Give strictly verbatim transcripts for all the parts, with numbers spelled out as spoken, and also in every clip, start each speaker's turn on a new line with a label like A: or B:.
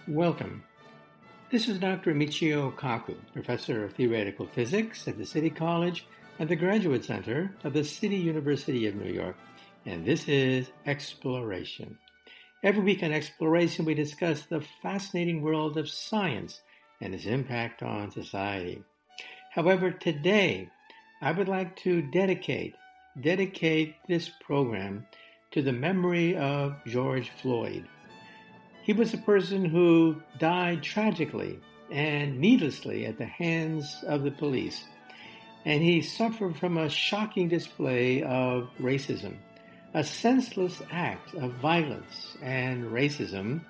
A: Welcome. This is Doctor Michio Kaku, Professor of Theoretical Physics at the City College and the Graduate Center of the City University of New York, and this is Exploration. Every week on Exploration, we discuss the fascinating world of science and its impact on society. However, today, I would like to dedicate, dedicate this program to the memory of George Floyd. He was a person who died tragically and needlessly at the hands of the police, and he suffered from a shocking display of racism, a senseless act of violence and racism.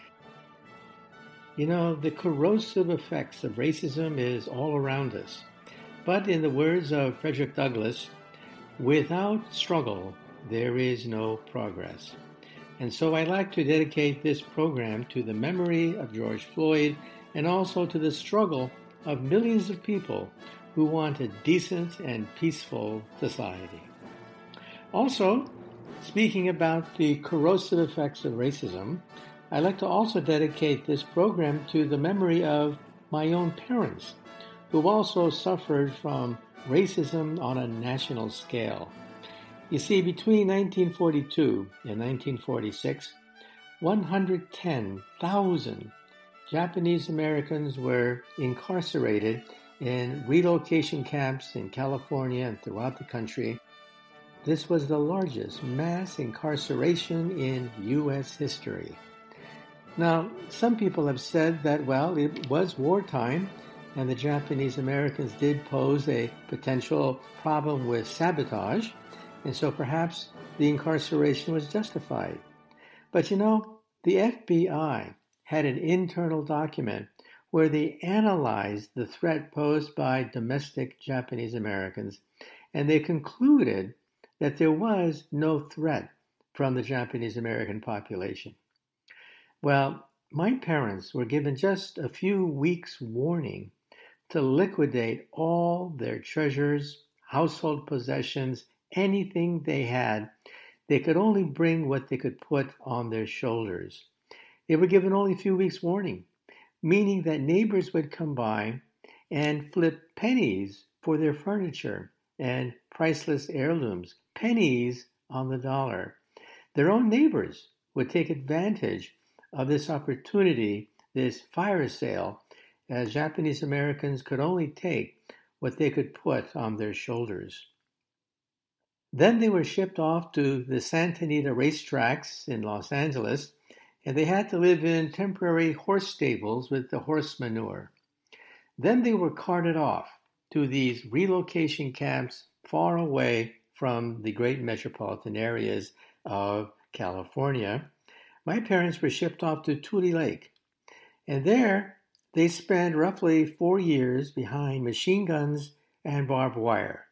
A: You know, the corrosive effects of racism is all around us, but in the words of Frederick Douglass, without struggle, there is no progress. And so I'd like to dedicate this program to the memory of George Floyd and also to the struggle of millions of people who want a decent and peaceful society. Also, speaking about the corrosive effects of racism, I'd like to also dedicate this program to the memory of my own parents, who also suffered from racism on a national scale. You see, between nineteen forty-two and nineteen forty-six, one hundred ten thousand Japanese Americans were incarcerated in relocation camps in California and throughout the country. This was the largest mass incarceration in U S history. Now, some people have said that, well, it was wartime and the Japanese Americans did pose a potential problem with sabotage, and so perhaps the incarceration was justified. But you know, the F B I had an internal document where they analyzed the threat posed by domestic Japanese Americans, and they concluded that there was no threat from the Japanese American population. Well, my parents were given just a few weeks' warning to liquidate all their treasures, household possessions, anything they had. They could only bring what they could put on their shoulders. They were given only a few weeks' warning, meaning that neighbors would come by and flip pennies for their furniture and priceless heirlooms, pennies on the dollar. Their own neighbors would take advantage of this opportunity, this fire sale, as Japanese Americans could only take what they could put on their shoulders. Then they were shipped off to the Santa Anita racetracks in Los Angeles, and they had to live in temporary horse stables with the horse manure. Then they were carted off to these relocation camps far away from the great metropolitan areas of California. My parents were shipped off to Tule Lake, and there they spent roughly four years behind machine guns and barbed wire.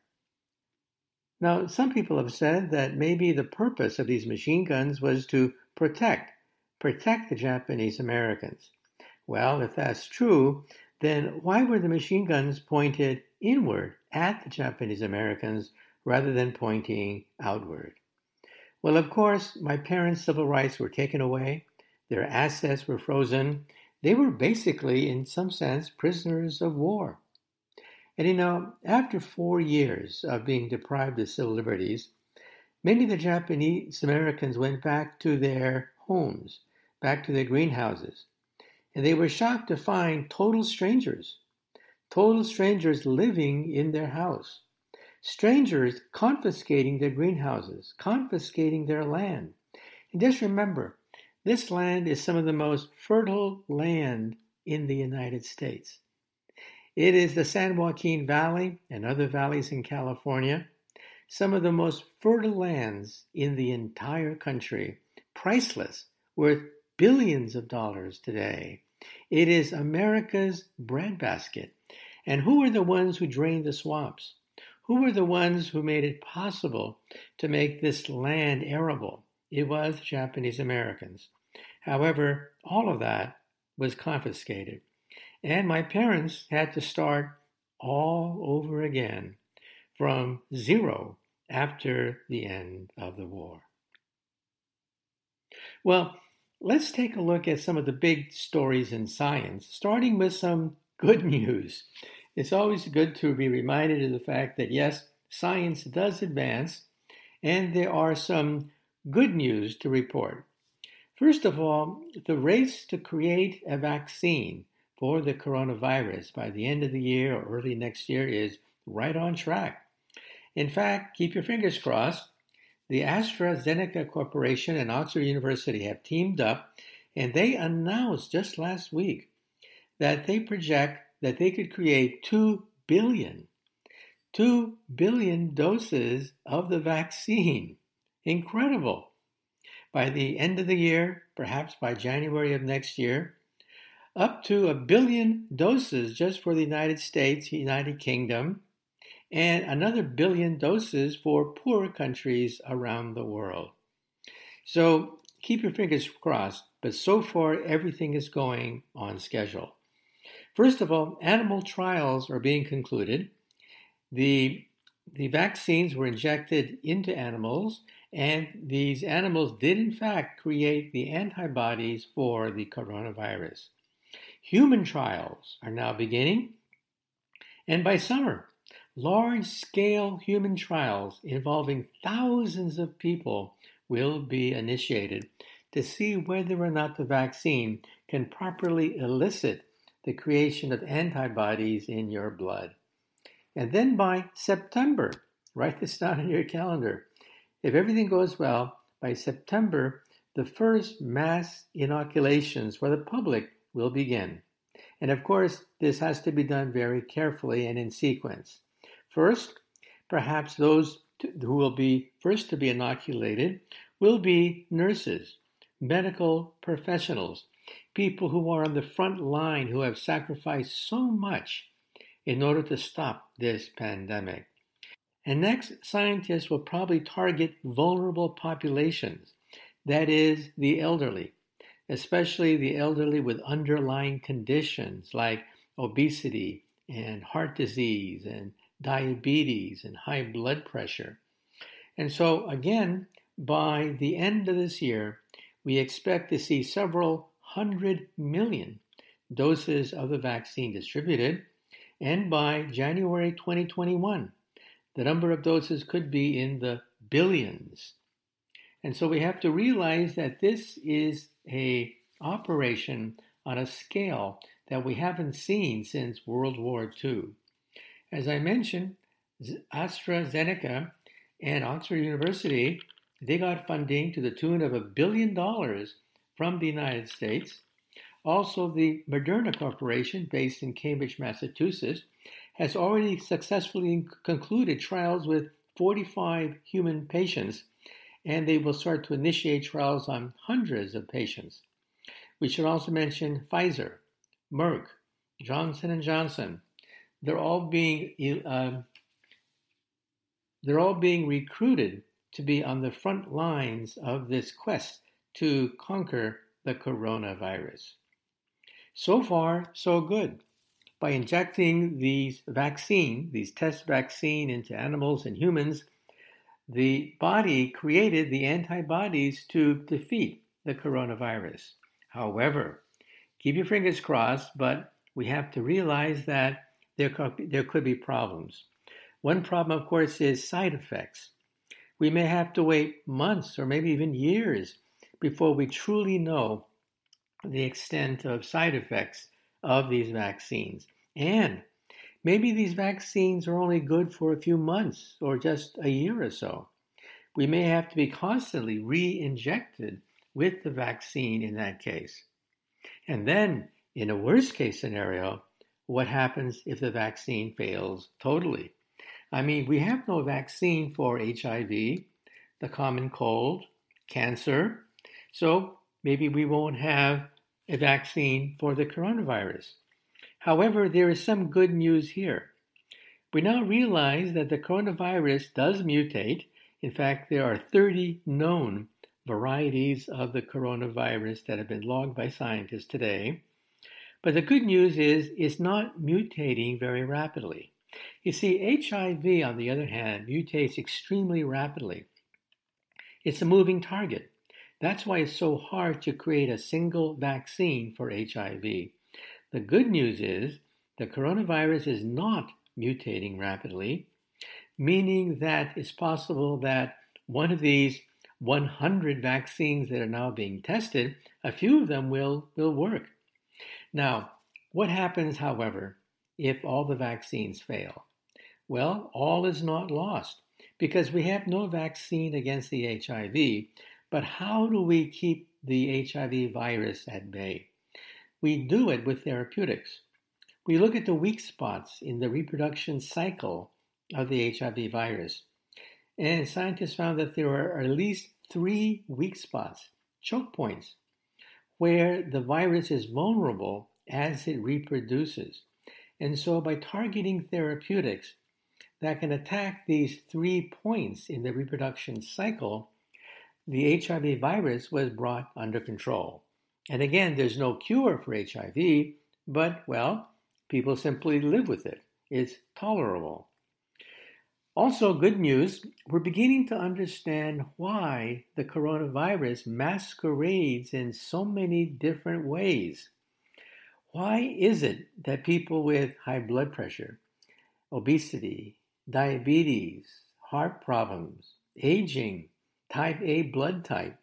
A: Now, some people have said that maybe the purpose of these machine guns was to protect, protect the Japanese Americans. Well, if that's true, then why were the machine guns pointed inward at the Japanese Americans rather than pointing outward? Well, of course, my parents' civil rights were taken away. Their assets were frozen. They were basically, in some sense, prisoners of war. And you know, after four years of being deprived of civil liberties, many of the Japanese Americans went back to their homes, back to their greenhouses. And they were shocked to find total strangers, total strangers living in their house, strangers confiscating their greenhouses, confiscating their land. And just remember, this land is some of the most fertile land in the United States. It is the San Joaquin Valley and other valleys in California, some of the most fertile lands in the entire country, priceless, worth billions of dollars today. It is America's breadbasket. And who are the ones who drained the swamps? Who were the ones who made it possible to make this land arable? It was Japanese Americans. However, all of that was confiscated. And my parents had to start all over again from zero after the end of the war. Well, Let's take a look at some of the big stories in science, starting with some good news. It's always good to be reminded of the fact that, yes, science does advance, and there are some good news to report. First of all, the race to create a vaccine for the coronavirus by the end of the year or early next year is right on track. In fact, keep your fingers crossed. The AstraZeneca Corporation and Oxford University have teamed up, and they announced just last week that they project that they could create two billion, two billion doses of the vaccine. Incredible. By the end of the year, perhaps by January of next year, up to a billion doses just for the United States, United Kingdom, and another billion doses for poor countries around the world. So keep your fingers crossed, but so far everything is going on schedule. First of all, animal trials are being concluded. The, the vaccines were injected into animals, and these animals did in fact create the antibodies for the coronavirus. Human trials are now beginning, and by summer, large-scale human trials involving thousands of people will be initiated to see whether or not the vaccine can properly elicit the creation of antibodies in your blood. And then by September, write this down in your calendar, if everything goes well, by September, the first mass inoculations for the public will begin. And of course, this has to be done very carefully and in sequence. First, perhaps those who will be first to be inoculated will be nurses, medical professionals, people who are on the front line who have sacrificed so much in order to stop this pandemic. And next, scientists will probably target vulnerable populations, that is, the elderly, especially the elderly with underlying conditions like obesity and heart disease and diabetes and high blood pressure. And so again, by the end of this year, we expect to see several hundred million doses of the vaccine distributed. And by January twenty twenty-one, the number of doses could be in the billions. And so we have to realize that this is an operation on a scale that we haven't seen since World War Two. As I mentioned, AstraZeneca and Oxford University, they got funding to the tune of a billion dollars from the United States. Also, the Moderna Corporation, based in Cambridge, Massachusetts, has already successfully concluded trials with forty-five human patients, and they will start to initiate trials on hundreds of patients. We should also mention Pfizer, Merck, Johnson and Johnson. They're all being uh, they're all being recruited to be on the front lines of this quest to conquer the coronavirus. So far, so good. By injecting these vaccine, these test vaccine into animals and humans, the body created the antibodies to defeat the coronavirus. However, keep your fingers crossed, but we have to realize that there could, there could be problems. One problem, of course, is side effects. We may have to wait months or maybe even years before we truly know the extent of side effects of these vaccines. And maybe these vaccines are only good for a few months or just a year or so. We may have to be constantly re-injected with the vaccine in that case. And then, in a worst case scenario, what happens if the vaccine fails totally? I mean, we have no vaccine for H I V, the common cold, cancer, so maybe we won't have a vaccine for the coronavirus. However, there is some good news here. We now realize that the coronavirus does mutate. In fact, there are thirty known varieties of the coronavirus that have been logged by scientists today. But the good news is it's not mutating very rapidly. You see, H I V, on the other hand, mutates extremely rapidly. It's a moving target. That's why it's so hard to create a single vaccine for H I V. The good news is the coronavirus is not mutating rapidly, meaning that it's possible that one of these one hundred vaccines that are now being tested, a few of them will, will work. Now, what happens, however, if all the vaccines fail? Well, all is not lost because we have no vaccine against the H I V, but how do we keep the H I V virus at bay? We do it with therapeutics. We look at the weak spots in the reproduction cycle of the H I V virus. And scientists found that there are at least three weak spots, choke points, where the virus is vulnerable as it reproduces. And so by targeting therapeutics that can attack these three points in the reproduction cycle, the H I V virus was brought under control. And again, there's no cure for H I V, but, well, people simply live with it. It's tolerable. Also, good news, we're beginning to understand why the coronavirus masquerades in so many different ways. Why is it that people with high blood pressure, obesity, diabetes, heart problems, aging, type A blood type,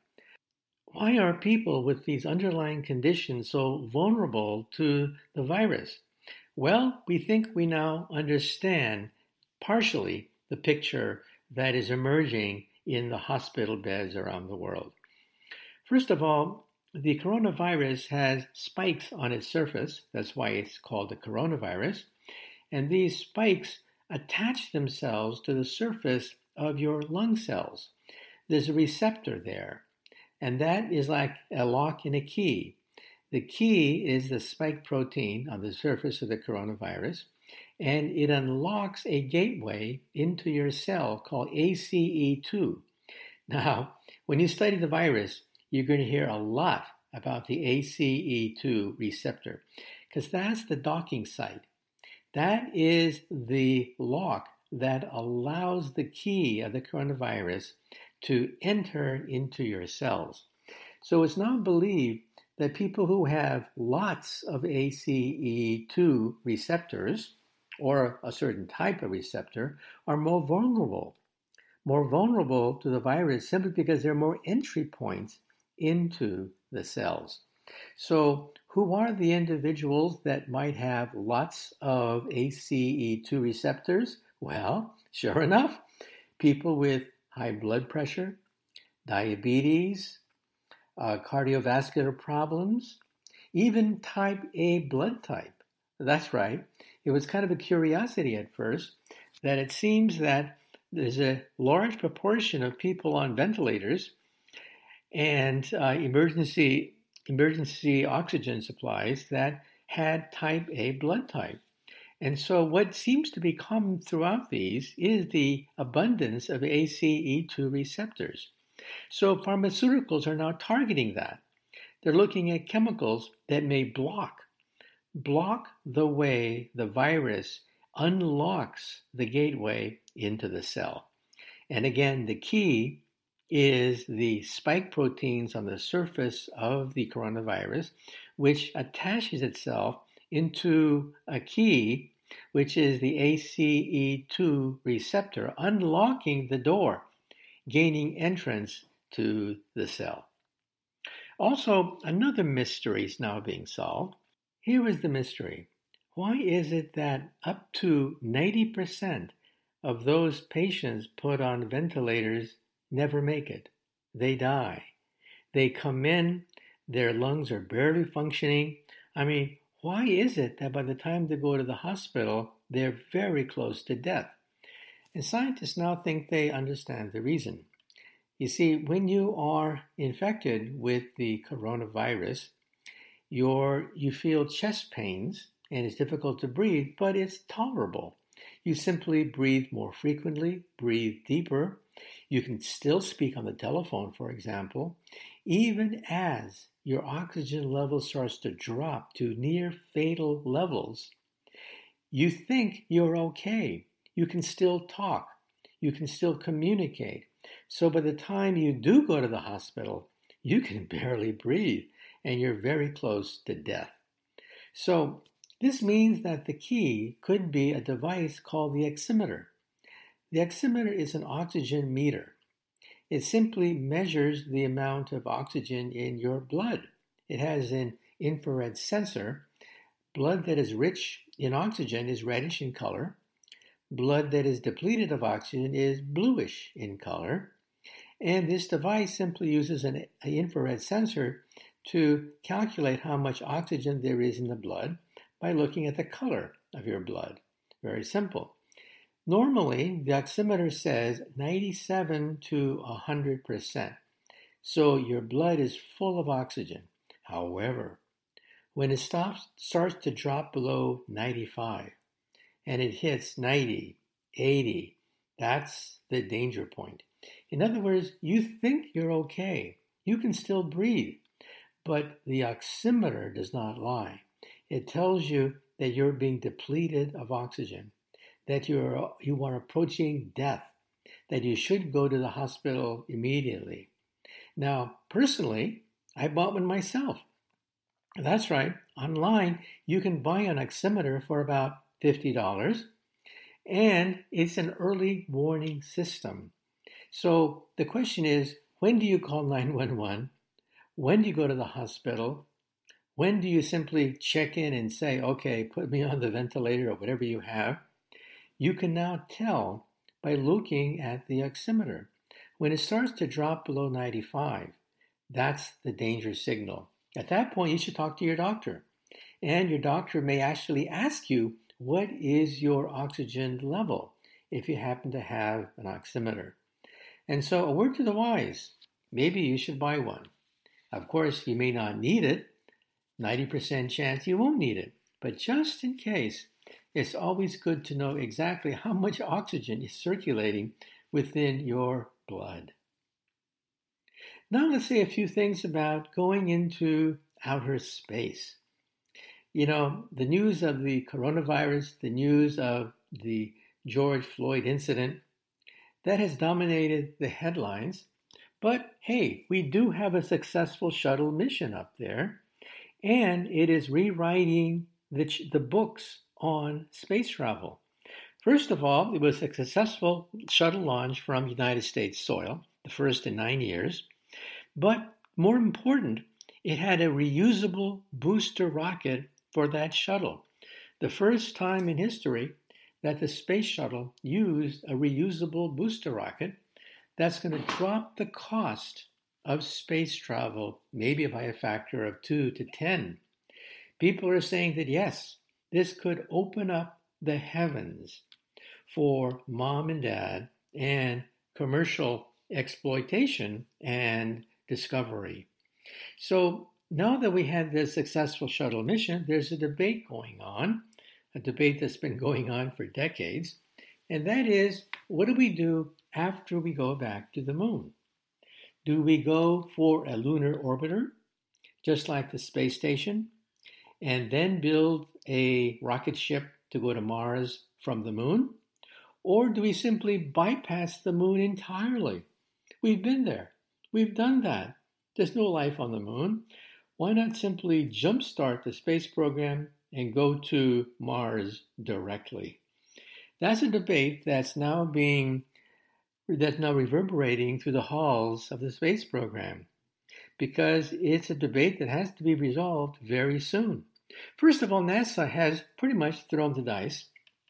A: why are people with these underlying conditions so vulnerable to the virus? Well, we think we now understand partially the picture that is emerging in the hospital beds around the world. First of all, the coronavirus has spikes on its surface. That's why it's called the coronavirus. And these spikes attach themselves to the surface of your lung cells. There's a receptor there, and that is like a lock and a key. The key is the spike protein on the surface of the coronavirus, and it unlocks a gateway into your cell called A C E two. Now, when you study the virus, you're going to hear a lot about the A C E two receptor, because that's the docking site. That is the lock that allows the key of the coronavirus to enter into your cells. So it's now believed that people who have lots of A C E two receptors, or a certain type of receptor, are more vulnerable, more vulnerable to the virus simply because there are more entry points into the cells. So who are the individuals that might have lots of A C E two receptors? Well, sure enough, people with high blood pressure, diabetes, uh, cardiovascular problems, even type A blood type. That's right. It was kind of a curiosity at first that it seems that there's a large proportion of people on ventilators and uh, emergency emergency oxygen supplies that had type A blood type. And so what seems to be common throughout these is the abundance of A C E two receptors. So pharmaceuticals are now targeting that. They're looking at chemicals that may block, block the way the virus unlocks the gateway into the cell. And again, the key is the spike proteins on the surface of the coronavirus, which attaches itself into a key, which is the A C E two receptor, unlocking the door, gaining entrance to the cell. Also, another mystery is now being solved. Here is the mystery. Why is it that up to ninety percent of those patients put on ventilators never make it? They die. They come in, their lungs are barely functioning. I mean, why is it that by the time they go to the hospital, they're very close to death? And scientists now think they understand the reason. You see, when you are infected with the coronavirus, you're, you feel chest pains and it's difficult to breathe, but it's tolerable. You simply breathe more frequently, breathe deeper. You can still speak on the telephone, for example, even as your oxygen level starts to drop to near fatal levels. You think you're okay. You can still talk. You can still communicate. So by the time you do go to the hospital, you can barely breathe and you're very close to death. So this means that the key could be a device called the oximeter. The oximeter is an oxygen meter. It simply measures the amount of oxygen in your blood. It has an infrared sensor. Blood that is rich in oxygen is reddish in color. Blood that is depleted of oxygen is bluish in color. And this device simply uses an, an infrared sensor to calculate how much oxygen there is in the blood by looking at the color of your blood. Very simple. Normally, the oximeter says ninety-seven to one hundred percent. So your blood is full of oxygen. However, when it stops, starts to drop below ninety-five and it hits ninety, eighty, that's the danger point. In other words, you think you're okay. You can still breathe. But the oximeter does not lie. It tells you that you're being depleted of oxygen, that you're, you are approaching death, that you should go to the hospital immediately. Now, personally, I bought one myself. That's right. Online, you can buy an oximeter for about fifty dollars, and it's an early warning system. So the question is, when do you call nine one one? When do you go to the hospital? When do you simply check in and say, okay, put me on the ventilator or whatever you have? You can now tell by looking at the oximeter. When it starts to drop below ninety-five, that's the danger signal. At that point, you should talk to your doctor. And your doctor may actually ask you, what is your oxygen level if you happen to have an oximeter? And so a word to the wise, maybe you should buy one. Of course, you may not need it. ninety percent chance you won't need it. But just in case, it's always good to know exactly how much oxygen is circulating within your blood. Now let's say a few things about going into outer space. You know, the news of the coronavirus, the news of the George Floyd incident, that has dominated the headlines. But hey, we do have a successful shuttle mission up there, and it is rewriting the, the books on space travel. First of all, it was a successful shuttle launch from United States soil, the first in nine years. But more important, it had a reusable booster rocket for that shuttle. The first time in history that the space shuttle used a reusable booster rocket that's going to drop the cost of space travel maybe by a factor of two to ten. People are saying that yes, this could open up the heavens for mom and dad and commercial exploitation and discovery. So now that we had this successful shuttle mission, there's a debate going on, a debate that's been going on for decades, and that is, what do we do after we go back to the moon? Do we go for a lunar orbiter, just like the space station, and then build a rocket ship to go to Mars from the moon? Or do we simply bypass the moon entirely? We've been there. We've done that. There's no life on the moon. Why not simply jumpstart the space program and go to Mars directly? That's a debate that's now being that's now reverberating through the halls of the space program, because it's a debate that has to be resolved very soon. First of all, NASA has pretty much thrown the dice.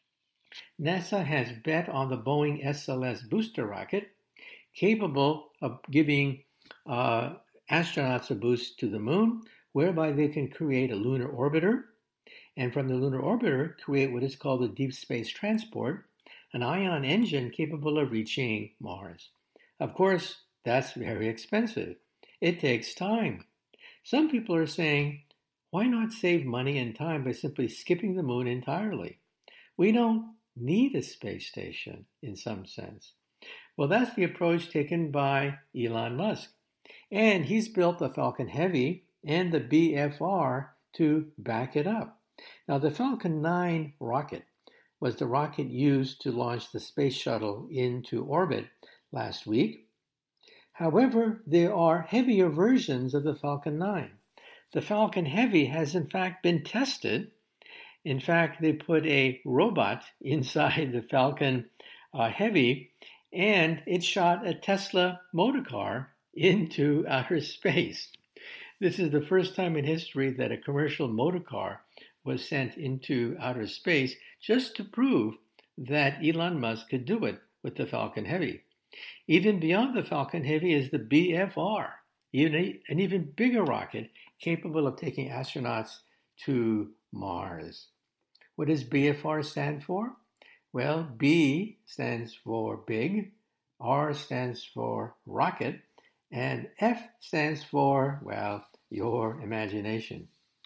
A: NASA has bet on the Boeing S L S booster rocket, capable of giving uh, astronauts a boost to the moon, whereby they can create a lunar orbiter, and from the lunar orbiter create what is called a deep space transport, an ion engine capable of reaching Mars. Of course, that's very expensive. It takes time. Some people are saying, why not save money and time by simply skipping the moon entirely? We don't need a space station in some sense. Well, that's the approach taken by Elon Musk. And he's built the Falcon Heavy and the B F R to back it up. Now, the Falcon nine rocket was the rocket used to launch the space shuttle into orbit last week. However, there are heavier versions of the Falcon nine. The Falcon Heavy has in fact been tested. In fact, they put a robot inside the Falcon uh, Heavy, and it shot a Tesla motor car into outer space. This is the first time in history that a commercial motor car was sent into outer space, just to prove that Elon Musk could do it with the Falcon Heavy. Even beyond the Falcon Heavy is the B F R, even an even bigger rocket capable of taking astronauts to Mars. What does B F R stand for? Well, B stands for big, R stands for rocket, and F stands for, well, your imagination.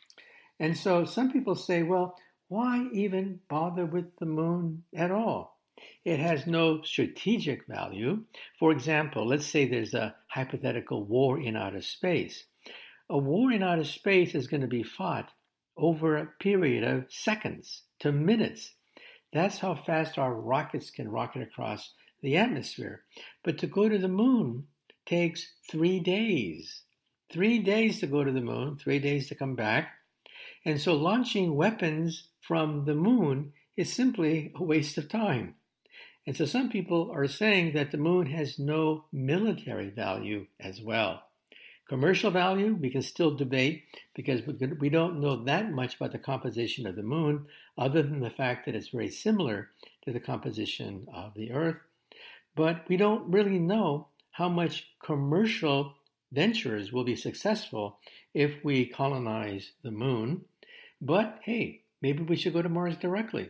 A: And so some people say, well, why even bother with the moon at all? It has no strategic value. For example, let's say there's a hypothetical war in outer space. A war in outer space is going to be fought over a period of seconds to minutes. That's how fast our rockets can rocket across the atmosphere. But to go to the moon takes three days. Three days to go to the moon, three days to come back. And so launching weapons from the moon is simply a waste of time. And so some people are saying that the moon has no military value as well. Commercial value, we can still debate because we don't know that much about the composition of the moon, other than the fact that it's very similar to the composition of the Earth. But we don't really know how much commercial ventures will be successful if we colonize the moon. But hey, maybe we should go to Mars directly.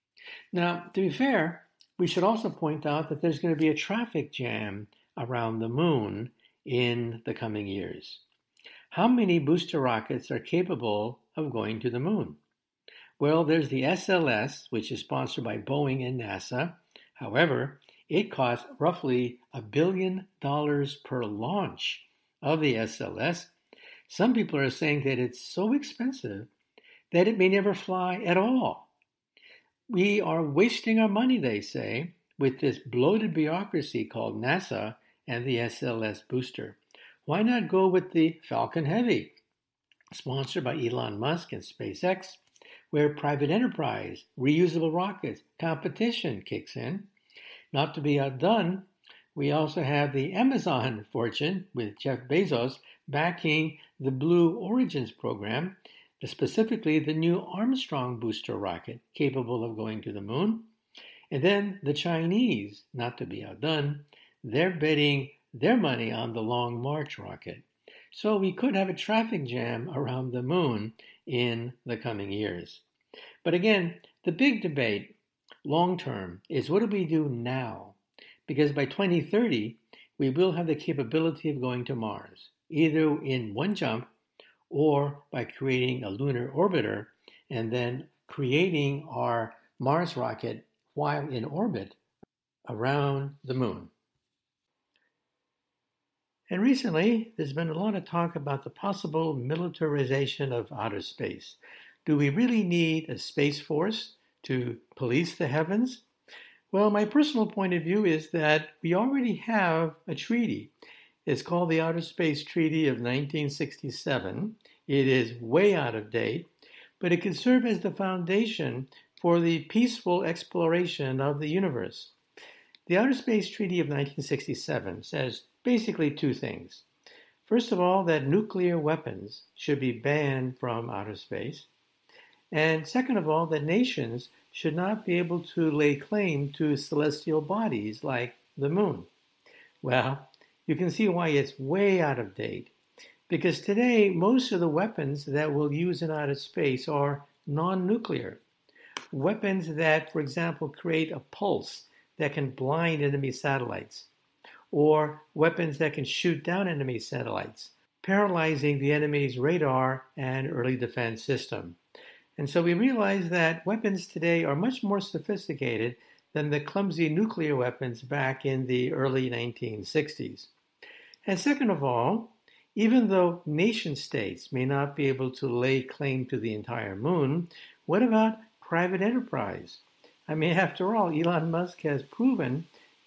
A: Now, to be fair, we should also point out that there's going to be a traffic jam around the moon in the coming years. How many booster rockets are capable of going to the moon? Well, there's the S L S, which is sponsored by Boeing and NASA. However, it costs roughly a billion dollars per launch of the S L S. Some people are saying that it's so expensive that it may never fly at all. We are wasting our money, they say, with this bloated bureaucracy called NASA and the S L S booster. Why not go with the Falcon Heavy, sponsored by Elon Musk and SpaceX, where private enterprise, reusable rockets, competition kicks in? Not to be outdone, we also have the Amazon fortune with Jeff Bezos backing the Blue Origins program, specifically the new Armstrong booster rocket capable of going to the moon. And then the Chinese, not to be outdone, they're betting their money on the Long March rocket. So we could have a traffic jam around the moon in the coming years. But again, the big debate long term is what do we do now? Because by twenty thirty, we will have the capability of going to Mars, either in one jump or by creating a lunar orbiter and then creating our Mars rocket while in orbit around the moon. And recently, there's been a lot of talk about the possible militarization of outer space. Do we really need a space force to police the heavens? Well, my personal point of view is that we already have a treaty. It's called the Outer Space Treaty of nineteen sixty-seven. It is way out of date, but it can serve as the foundation for the peaceful exploration of the universe. The Outer Space Treaty of nineteen sixty-seven says basically two things. First of all, that nuclear weapons should be banned from outer space. And second of all, that nations should not be able to lay claim to celestial bodies like the moon. Well, you can see why it's way out of date. Because today, most of the weapons that we'll use in outer space are non-nuclear. Weapons that, for example, create a pulse that can blind enemy satellites, or weapons that can shoot down enemy satellites, paralyzing the enemy's radar and early defense system. And so we realize that weapons today are much more sophisticated than the clumsy nuclear weapons back in the early nineteen sixties. And second of all, even though nation states may not be able to lay claim to the entire moon, what about private enterprise? I mean, after all, Elon Musk has proven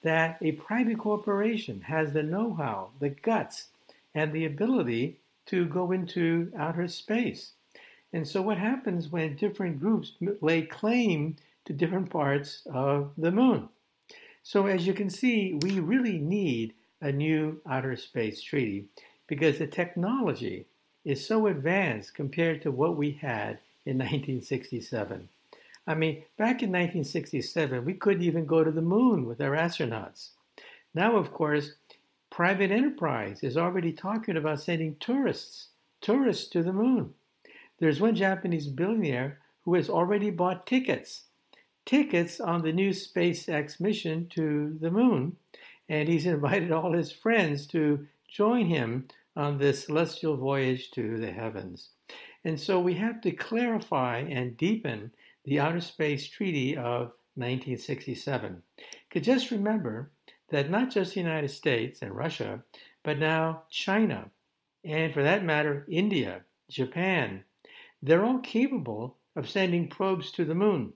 A: that a private corporation has the know-how, the guts, and the ability to go into outer space. And so what happens when different groups lay claim to different parts of the moon? So as you can see, we really need a new outer space treaty because the technology is so advanced compared to what we had in nineteen sixty-seven. I mean, back in nineteen sixty-seven, we couldn't even go to the moon with our astronauts. Now, of course, private enterprise is already talking about sending tourists, tourists to the moon. There's one Japanese billionaire who has already bought tickets, tickets on the new SpaceX mission to the moon, and he's invited all his friends to join him on this celestial voyage to the heavens. And so we have to clarify and deepen the Outer Space Treaty of nineteen sixty-seven. Because just remember that not just the United States and Russia, but now China, and for that matter, India, Japan, they're all capable of sending probes to the moon.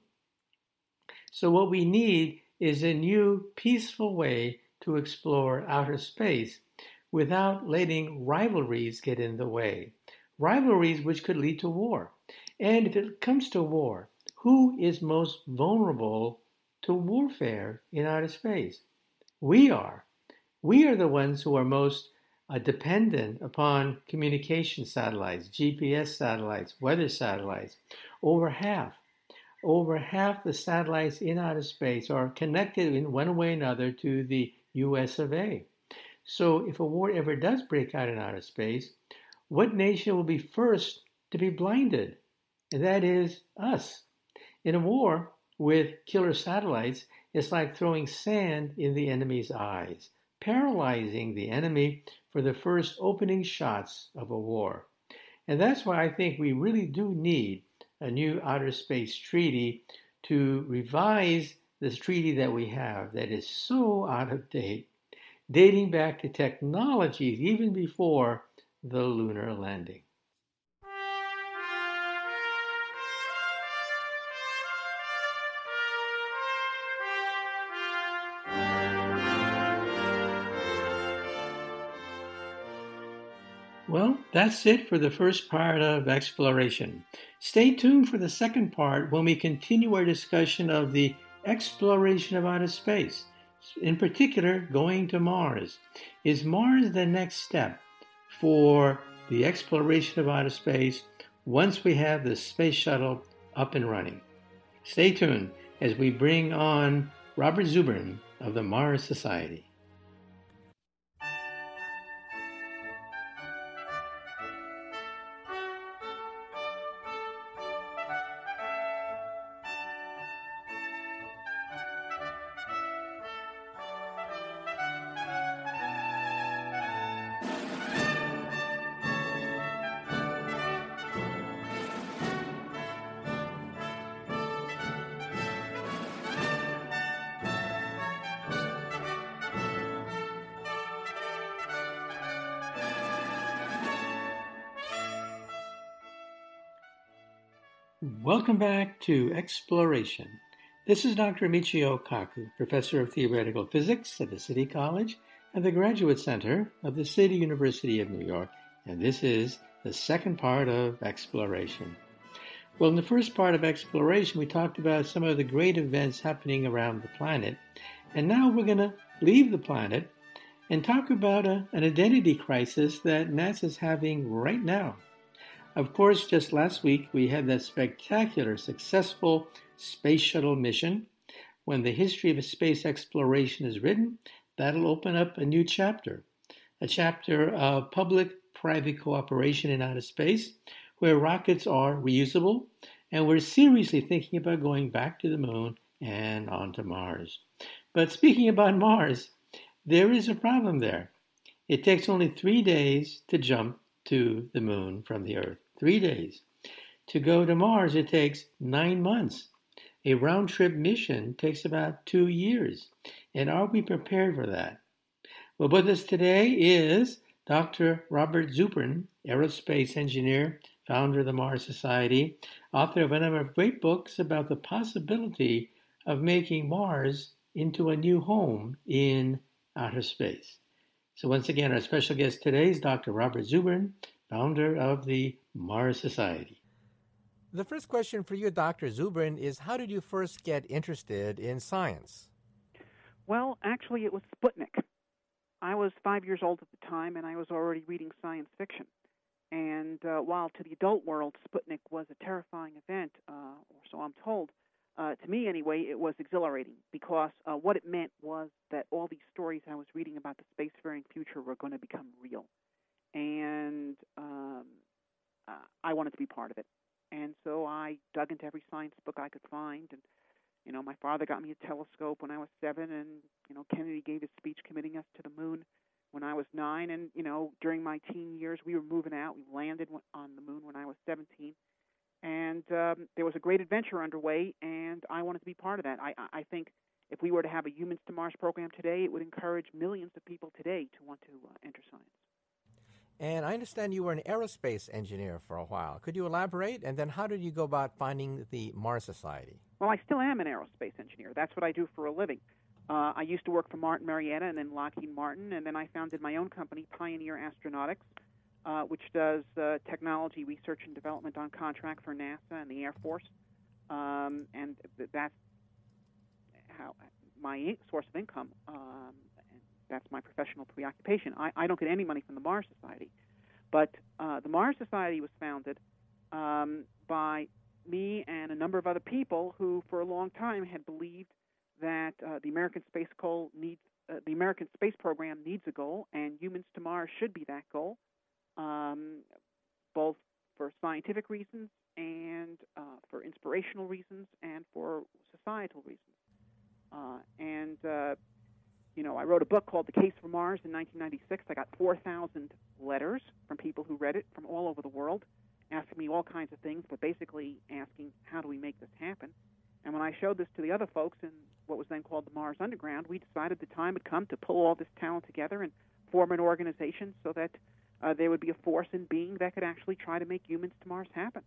A: So what we need is a new peaceful way to explore outer space without letting rivalries get in the way. Rivalries which could lead to war. And if it comes to war, who is most vulnerable to warfare in outer space? We are. We are the ones who are most uh, dependent upon communication satellites, G P S satellites, weather satellites. Over half, over half the satellites in outer space are connected in one way or another to the U S of A. So if a war ever does break out in outer space, what nation will be first to be blinded? And that is us. In a war with killer satellites, it's like throwing sand in the enemy's eyes, paralyzing the enemy for the first opening shots of a war. And that's why I think we really do need a new outer space treaty to revise this treaty that we have that is so out of date, dating back to technologies even before the lunar landing. Well, that's it for the first part of exploration. Stay tuned for the second part when we continue our discussion of the exploration of outer space, in particular, going to Mars. Is Mars the next step for the exploration of outer space once we have the space shuttle up and running? Stay tuned as we bring on Robert Zubrin of the Mars Society. Welcome back to Exploration. This is Doctor Michio Kaku, Professor of Theoretical Physics at the City College and the Graduate Center of the City University of New York, and this is the second part of Exploration. Well, in the first part of Exploration, we talked about some of the great events happening around the planet, and now we're going to leave the planet and talk about a, an identity crisis that NASA is having right now. Of course, just last week, we had that spectacular, successful space shuttle mission. When the history of space exploration is written, that'll open up a new chapter, a chapter of public-private cooperation in outer space, where rockets are reusable, and we're seriously thinking about going back to the moon and onto Mars. But speaking about Mars, there is a problem there. It takes only three days to jump to the moon from the Earth. Three days. To go to Mars, it takes nine months. A round-trip mission takes about two years. And are we prepared for that? Well, with us today is Doctor Robert Zubrin, aerospace engineer, founder of the Mars Society, author of a number of great books about the possibility of making Mars into a new home in outer space. So once again, our special guest today is Doctor Robert Zubrin, founder of the Mars Society.
B: The first question for you, Doctor Zubrin, is how did you first get interested in science?
C: Well, actually, it was Sputnik. I was five years old at the time, and I was already reading science fiction. And uh, while to the adult world, Sputnik was a terrifying event, uh, or so I'm told, uh, to me anyway, it was exhilarating because uh, what it meant was that all these stories I was reading about the spacefaring future were going to become real. And um, uh, I wanted to be part of it. And so I dug into every science book I could find. And, you know, my father got me a telescope when I was seven, and, you know, Kennedy gave his speech committing us to the moon when I was nine. And, you know, during my teen years, we were moving out. We landed on the moon when I was seventeen. And um, there was a great adventure underway, and I wanted to be part of that. I, I think if we were to have a Humans to Mars program today, it would encourage millions of people today to want to uh, enter science.
B: And I understand you were an aerospace engineer for a while. Could you elaborate? And then how did you go about finding the Mars Society?
C: Well, I still am an aerospace engineer. That's what I do for a living. Uh, I used to work for Martin Marietta and then Lockheed Martin, and then I founded my own company, Pioneer Astronautics, uh, which does uh, technology research and development on contract for NASA and the Air Force. Um, and that's how my source of income. Um, That's my professional preoccupation. I, I don't get any money from the Mars Society. But uh, the Mars Society was founded um, by me and a number of other people who, for a long time, had believed that uh, the American space goal needs, uh, the American space program needs a goal, and Humans to Mars should be that goal, um, both for scientific reasons and uh, for inspirational reasons and for societal reasons. Uh, and uh, You know, I wrote a book called The Case for Mars in nineteen ninety-six. I got four thousand letters from people who read it from all over the world, asking me all kinds of things, but basically asking, how do we make this happen? And when I showed this to the other folks in what was then called the Mars Underground, we decided the time had come to pull all this talent together and form an organization so that uh, there would be a force in being that could actually try to make Humans to Mars happen.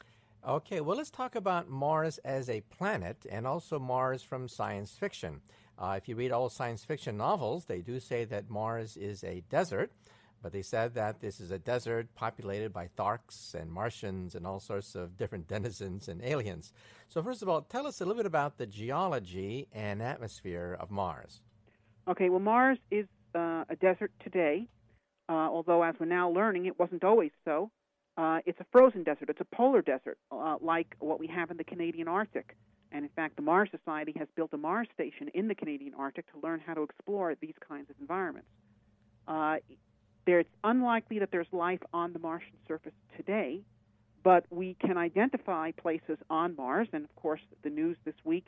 B: Okay, well, let's talk about Mars as a planet and also Mars from science fiction. Uh, if you read all science fiction novels, they do say that Mars is a desert, but they said that this is a desert populated by Tharks and Martians and all sorts of different denizens and aliens. So first of all, tell us a little bit about the geology and atmosphere of Mars.
C: Okay, well, Mars is uh, a desert today, uh, although as we're now learning, it wasn't always so. Uh, it's a frozen desert. It's a polar desert, uh, like what we have in the Canadian Arctic. And in fact, the Mars Society has built a Mars station in the Canadian Arctic to learn how to explore these kinds of environments. Uh, there, it's unlikely that there's life on the Martian surface today, but we can identify places on Mars. And of course, the news this week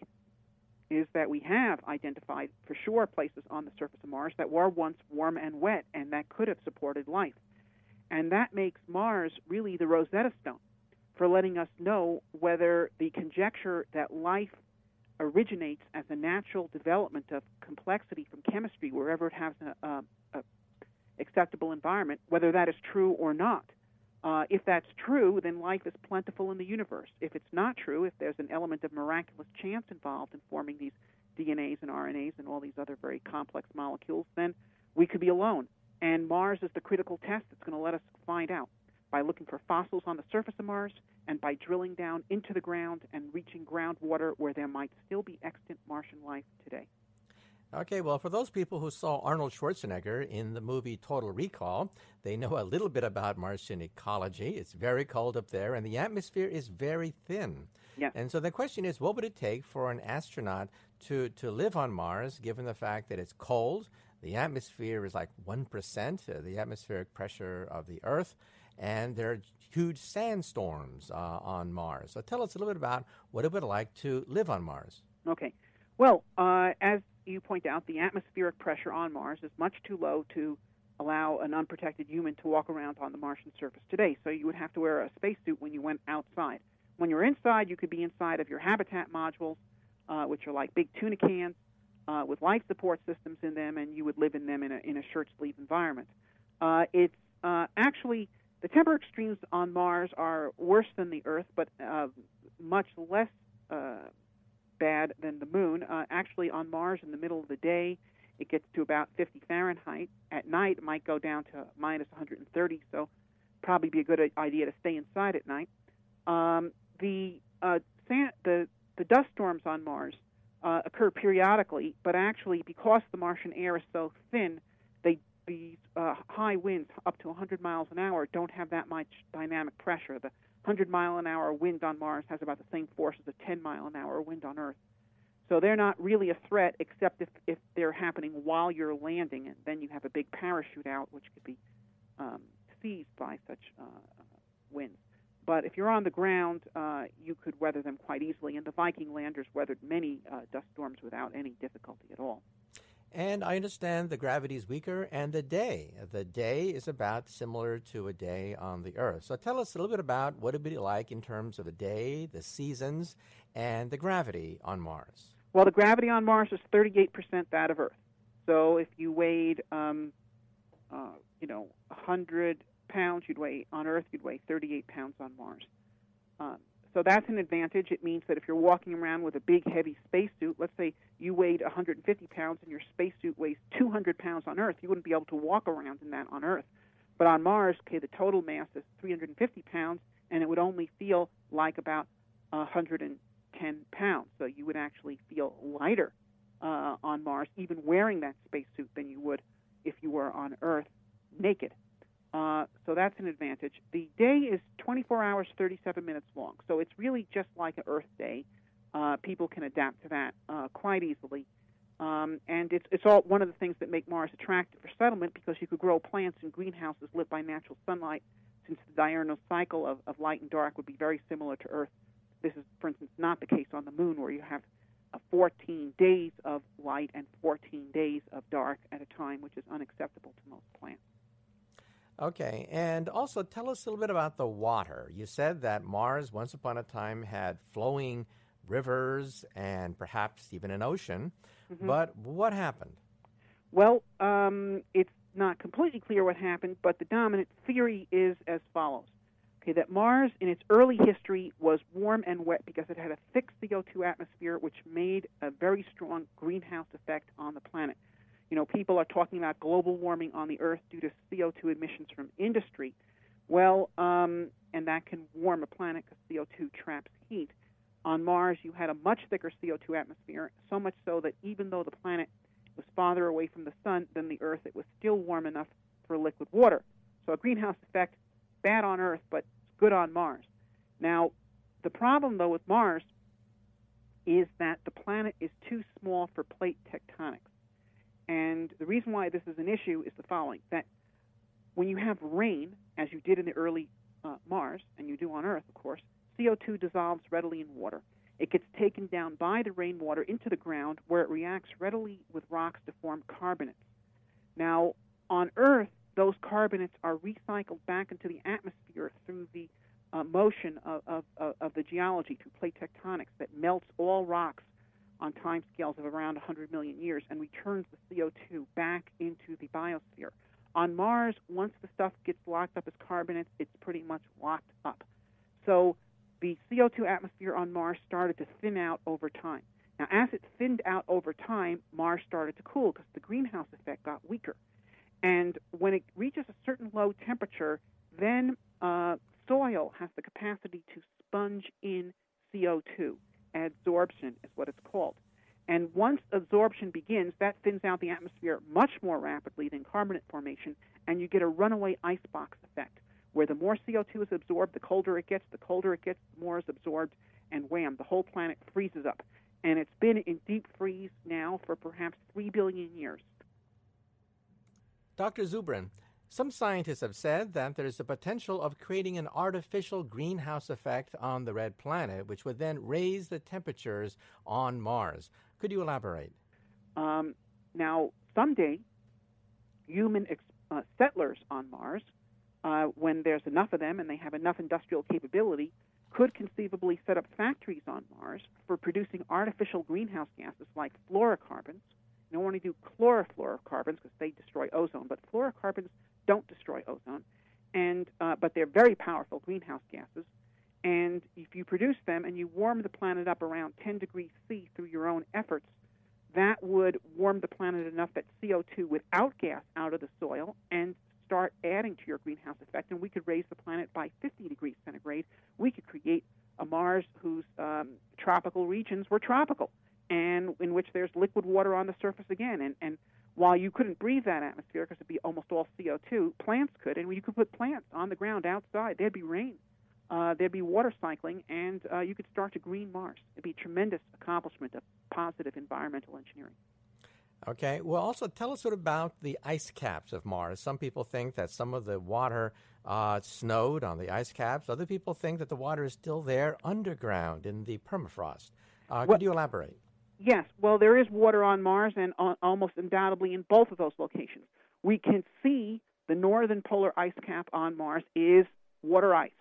C: is that we have identified for sure places on the surface of Mars that were once warm and wet and that could have supported life. And that makes Mars really the Rosetta Stone for letting us know whether the conjecture that life originates as a natural development of complexity from chemistry wherever it has an a, a acceptable environment, whether that is true or not. Uh, if that's true, then life is plentiful in the universe. If it's not true, if there's an element of miraculous chance involved in forming these D N As and R N As and all these other very complex molecules, then we could be alone. And Mars is the critical test that's going to let us find out by looking for fossils on the surface of Mars and by drilling down into the ground and reaching groundwater where there might still be extant Martian life today.
B: Okay, well, for those people who saw Arnold Schwarzenegger in the movie Total Recall, they know a little bit about Martian ecology. It's very cold up there, and the atmosphere is very thin.
C: Yeah.
B: And so the question is, what would it take for an astronaut to, to live on Mars, given the fact that it's cold, the atmosphere is like one percent, uh, the atmospheric pressure of the Earth, and there are huge sandstorms uh, on Mars. So tell us a little bit about what it would like to live on Mars.
C: Okay. Well, uh, as you point out, the atmospheric pressure on Mars is much too low to allow an unprotected human to walk around on the Martian surface today. So you would have to wear a spacesuit when you went outside. When you're inside, you could be inside of your habitat modules, uh, which are like big tuna cans uh, with life support systems in them, and you would live in them in a, in a shirt-sleeve environment. Uh, it's uh, actually... The temperature extremes on Mars are worse than the Earth, but uh, much less uh, bad than the moon. Uh, actually, on Mars, in the middle of the day, it gets to about fifty Fahrenheit. At night, it might go down to minus one hundred thirty, so probably be a good idea to stay inside at night. Um, the, uh, sand, the the dust storms on Mars uh, occur periodically, but actually, because the Martian air is so thin, they these uh, high winds up to one hundred miles an hour don't have that much dynamic pressure. The one hundred mile an hour wind on Mars has about the same force as a ten mile an hour wind on Earth. So they're not really a threat, except if, if they're happening while you're landing, and then you have a big parachute out, which could be um, seized by such uh, winds. But if you're on the ground, uh, you could weather them quite easily, and the Viking landers weathered many uh, dust storms without any difficulty at all.
B: And I understand the gravity is weaker, and the day. The day is about similar to a day on the Earth. So tell us a little bit about what it would be like in terms of the day, the seasons, and the gravity on Mars.
C: Well, the gravity on Mars is thirty-eight percent that of Earth. So if you weighed, um, uh, you know, one hundred pounds, you'd weigh on Earth, you'd weigh thirty-eight pounds on Mars. Um, so that's an advantage. It means that if you're walking around with a big, heavy spacesuit, let's say you weighed one hundred fifty pounds and your spacesuit weighs two hundred pounds on Earth, you wouldn't be able to walk around in that on Earth. But on Mars, okay, the total mass is three hundred fifty pounds, and it would only feel like about one hundred ten pounds. So you would actually feel lighter uh, on Mars, even wearing that spacesuit, than you would if you were on Earth naked. Uh, so that's an advantage. The day is twenty-four hours, thirty-seven minutes long. So it's really just like an Earth day. Uh, people can adapt to that uh, quite easily. Um, and it's, it's all one of the things that make Mars attractive for settlement, because you could grow plants in greenhouses lit by natural sunlight, since the diurnal cycle of, of light and dark would be very similar to Earth. This is, for instance, not the case on the moon, where you have uh, fourteen days of light and fourteen days of dark at a time, which is unacceptable to most plants.
B: Okay, and also tell us a little bit about the water. You said that Mars once upon a time had flowing rivers and perhaps even an ocean, mm-hmm. but what happened?
C: Well, um, it's not completely clear what happened, but the dominant theory is as follows. Okay, that Mars in its early history was warm and wet because it had a thick C O two atmosphere, which made a very strong greenhouse effect on the planet. You know, people are talking about global warming on the Earth due to C O two emissions from industry. Well, um, and that can warm a planet because C O two traps heat. On Mars, you had a much thicker C O two atmosphere, so much so that even though the planet was farther away from the sun than the Earth, it was still warm enough for liquid water. So a greenhouse effect, bad on Earth, but good on Mars. Now, the problem, though, with Mars is that the planet is too small for plate tectonics. And the reason why this is an issue is the following, that when you have rain, as you did in the early uh, Mars, and you do on Earth, of course, C O two dissolves readily in water. It gets taken down by the rainwater into the ground, where it reacts readily with rocks to form carbonates. Now, on Earth, those carbonates are recycled back into the atmosphere through the uh, motion of, of, of the geology, through plate tectonics, that melts all rocks on timescales of around one hundred million years and returns the C O two back into the biosphere. On Mars, once the stuff gets locked up as carbonates, it's pretty much locked up. So the C O two atmosphere on Mars started to thin out over time. Now, as it thinned out over time, Mars started to cool because the greenhouse effect got weaker. And when it reaches a certain low temperature, then uh, soil has the capacity to sponge in C O two. Adsorption is what it's called. And once absorption begins, that thins out the atmosphere much more rapidly than carbonate formation, and you get a runaway icebox effect, where the more C O two is absorbed, the colder it gets, the colder it gets, the more is absorbed, and wham, the whole planet freezes up. And it's been in deep freeze now for perhaps three billion years.
B: Doctor Zubrin, some scientists have said that there's a potential of creating an artificial greenhouse effect on the red planet, which would then raise the temperatures on Mars. Could you elaborate?
C: Um, now, someday, human ex- uh, settlers on Mars, uh, when there's enough of them and they have enough industrial capability, could conceivably set up factories on Mars for producing artificial greenhouse gases like fluorocarbons. You don't want to do chlorofluorocarbons because they destroy ozone, but fluorocarbons don't destroy ozone, and uh, but they're very powerful greenhouse gases. And if you produce them and you warm the planet up around ten degrees C through your own efforts, that would warm the planet enough that C O two without gas out of the soil and start adding to your greenhouse effect, and we could raise the planet by fifty degrees centigrade. We could create a Mars whose um, tropical regions were tropical, and in which there's liquid water on the surface again. And, and while you couldn't breathe that atmosphere because it'd be almost all C O two, plants could, and you could put plants on the ground outside. There'd be rain. Uh, there'd be water cycling, and uh, you could start to green Mars. It'd be a tremendous accomplishment of positive environmental engineering.
B: Okay. Well, also tell us what about the ice caps of Mars. Some people think that some of the water uh, snowed on the ice caps. Other people think that the water is still there underground in the permafrost. Uh,
C: well,
B: could you elaborate?
C: Yes. Well, there is water on Mars, and uh, almost undoubtedly in both of those locations. We can see the northern polar ice cap on Mars is water ice.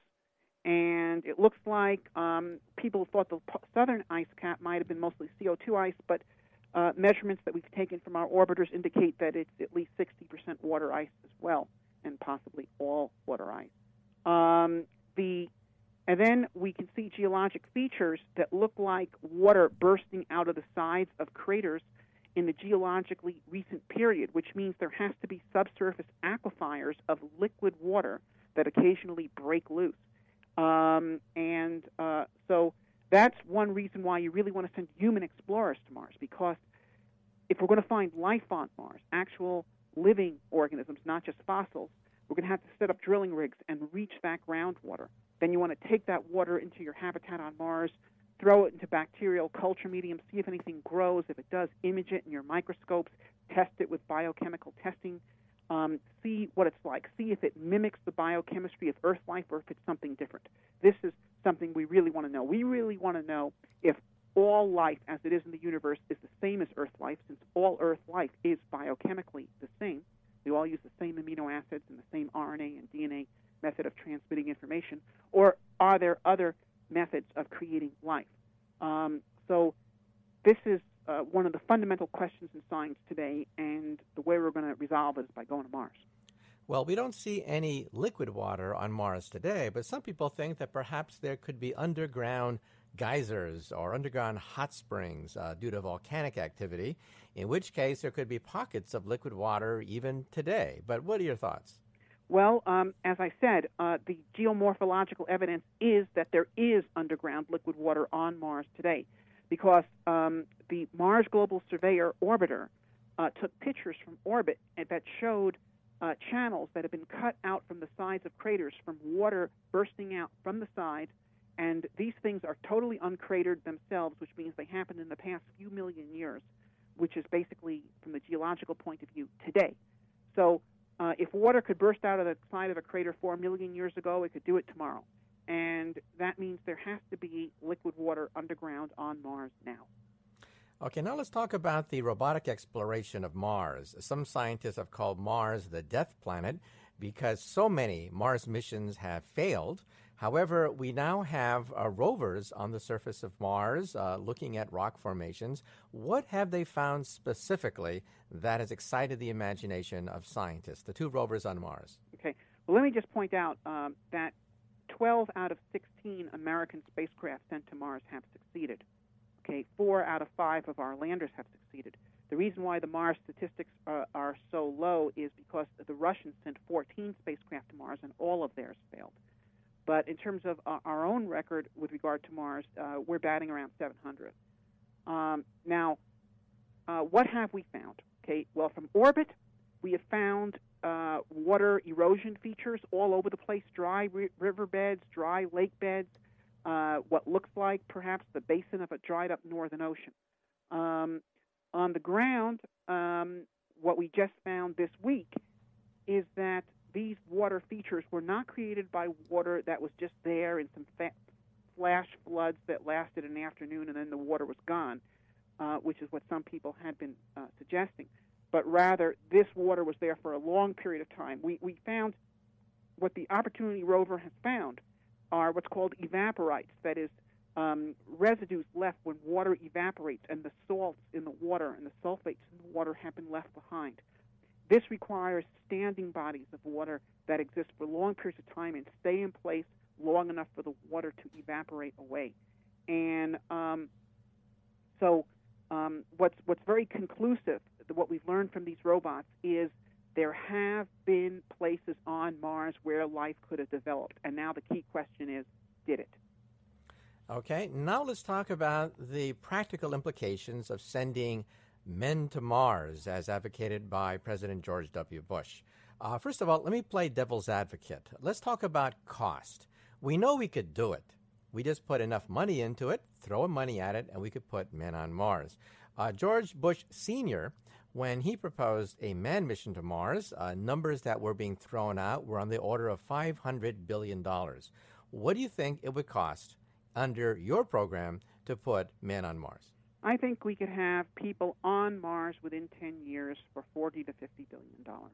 C: And it looks like um, people thought the southern ice cap might have been mostly C O two ice, but uh, measurements that we've taken from our orbiters indicate that it's at least sixty percent water ice as well, and possibly all water ice. Um, the and then we can see geologic features that look like water bursting out of the sides of craters in the geologically recent period, which means there has to be subsurface aquifers of liquid water that occasionally break loose. Um, and uh, so that's one reason why you really want to send human explorers to Mars, because if we're going to find life on Mars, actual living organisms, not just fossils, we're going to have to set up drilling rigs and reach that groundwater. Then you want to take that water into your habitat on Mars, throw it into bacterial culture medium, see if anything grows. If it does, image it in your microscopes, test it with biochemical testing. Um, see what it's like. See if it mimics the biochemistry of Earth life or if it's something different. This is something we really want to know. We really want to know if all life as it is in the universe is the same as Earth life, since all Earth life is biochemically the same. They all use the same amino acids and the same R N A and D N A method of transmitting information. Or are there other methods of creating life? Um, so this is Uh, one of the fundamental questions in science today, and the way we're going to resolve it is by going to Mars.
B: Well, we don't see any liquid water on Mars today, but some people think that perhaps there could be underground geysers or underground hot springs uh, due to volcanic activity, in which case there could be pockets of liquid water even today. But what are your thoughts?
C: Well, um, as I said, uh, the geomorphological evidence is that there is underground liquid water on Mars today, because um, the Mars Global Surveyor orbiter uh, took pictures from orbit that showed uh, channels that have been cut out from the sides of craters from water bursting out from the sides, and these things are totally uncratered themselves, which means they happened in the past few million years, which is basically, from the geological point of view, today. So uh, if water could burst out of the side of a crater four million years ago, it could do it tomorrow. And that means there has to be liquid water underground on Mars now.
B: Okay, now let's talk about the robotic exploration of Mars. Some scientists have called Mars the death planet because so many Mars missions have failed. However, we now have uh, rovers on the surface of Mars uh, looking at rock formations. What have they found specifically that has excited the imagination of scientists, the two rovers on Mars?
C: Okay, well, let me just point out um, that twelve out of sixteen American spacecraft sent to Mars have succeeded. Okay, four out of five of our landers have succeeded. The reason why the Mars statistics are, are so low is because the Russians sent fourteen spacecraft to Mars, and all of theirs failed. But in terms of uh, our own record with regard to Mars, uh, we're batting around seven hundred. Um, now, uh, what have we found? Okay, well, from orbit, we have found uh, water erosion features all over the place, dry ri- riverbeds, dry lake beds, uh, what looks like perhaps the basin of a dried-up northern ocean. Um, on the ground, um, what we just found this week is that these water features were not created by water that was just there in some fa- flash floods that lasted an afternoon and then the water was gone, uh, which is what some people had been uh, suggesting. But rather, this water was there for a long period of time. We, we found what the Opportunity rover has found are what's called evaporites, that is, um, residues left when water evaporates, and the salts in the water and the sulfates in the water have been left behind. This requires standing bodies of water that exist for long periods of time and stay in place long enough for the water to evaporate away. And um, so um, what's what's very conclusive, what we've learned from these robots, is there have been places on Mars where life could have developed. And now the key question is, did it?
B: Okay, now let's talk about the practical implications of sending men to Mars, as advocated by President George W. Bush. Uh, first of all, let me play devil's advocate. Let's talk about cost. We know we could do it. We just put enough money into it, throw money at it, and we could put men on Mars. Uh, George Bush Senior, when he proposed a manned mission to Mars, uh, numbers that were being thrown out were on the order of five hundred billion dollars. What do you think it would cost under your program to put men on Mars?
C: I think we could have people on Mars within ten years for forty to fifty billion dollars.